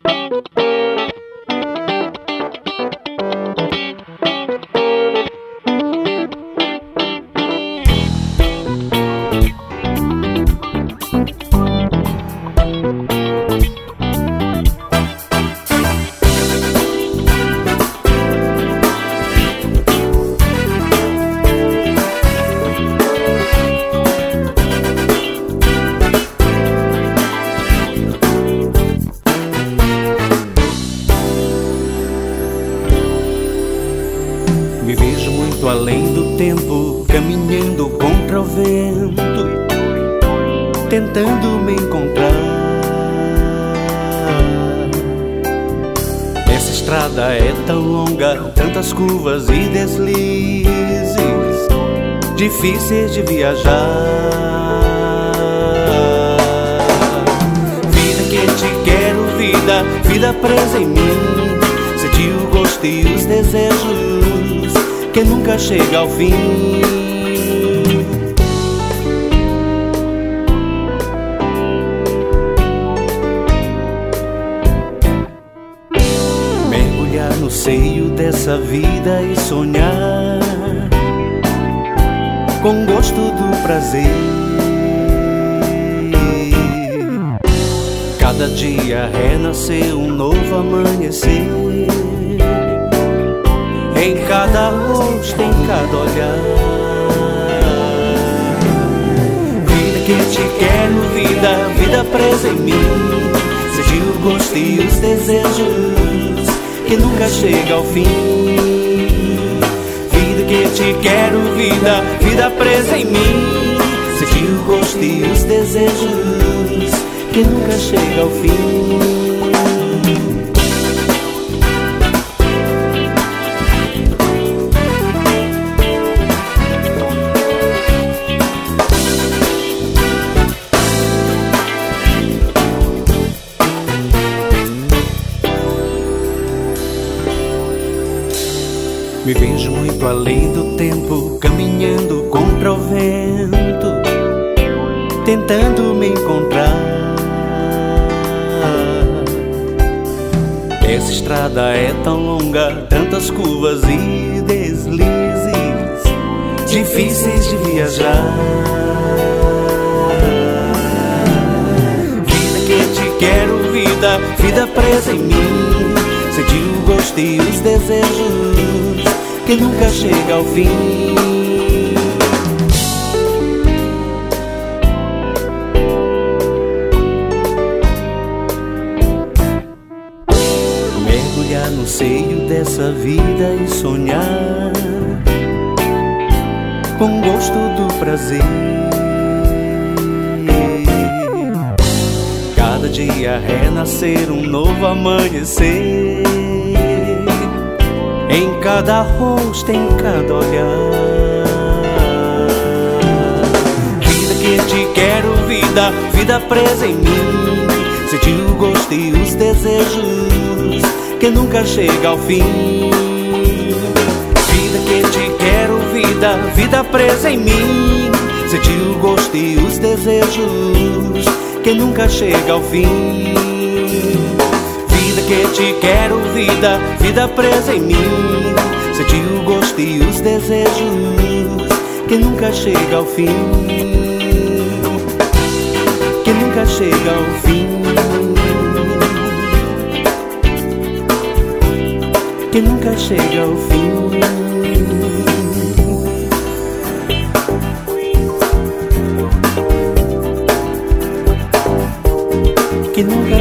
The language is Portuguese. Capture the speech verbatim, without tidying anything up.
Me vejo muito além do tempo, caminhando contra o vento, tentando me encontrar. Essa estrada é tão longa, tantas curvas e deslizes, difíceis de viajar. Vida que te quero, vida, vida presa em mim. Senti o gosto e os desejos que nunca chega ao fim. Mergulhar no seio dessa vida e sonhar com gosto do prazer. Cada dia renascer um novo amanhecer, em cada rosto, em cada olhar. Vida que te quero, vida, vida presa em mim. Senti o gosto e os desejos que nunca chega ao fim. Vida que te quero, vida, vida presa em mim. Senti o gosto e os desejos que nunca chega ao fim. Me vejo muito além do tempo, caminhando contra o vento, tentando me encontrar. Essa estrada é tão longa, tantas curvas e deslizes, difíceis de viajar. Vida que te quero, vida, vida presa em mim. Senti o gosto e os desejos que nunca chega ao fim. Mergulhar no seio dessa vida e sonhar com gosto do prazer. Cada dia renascer um novo amanhecer, em cada rosto, em cada olhar. Vida que te quero, vida, vida presa em mim. Senti o gosto e os desejos que nunca chega ao fim. Vida que te quero, vida, vida presa em mim. Senti o gosto e os desejos que nunca chega ao fim. Vida que te quero, vida, vida presa em mim. Senti o gosto e os desejos que nunca chega ao fim. Que nunca chega ao fim. Que nunca chega ao fim. Que nunca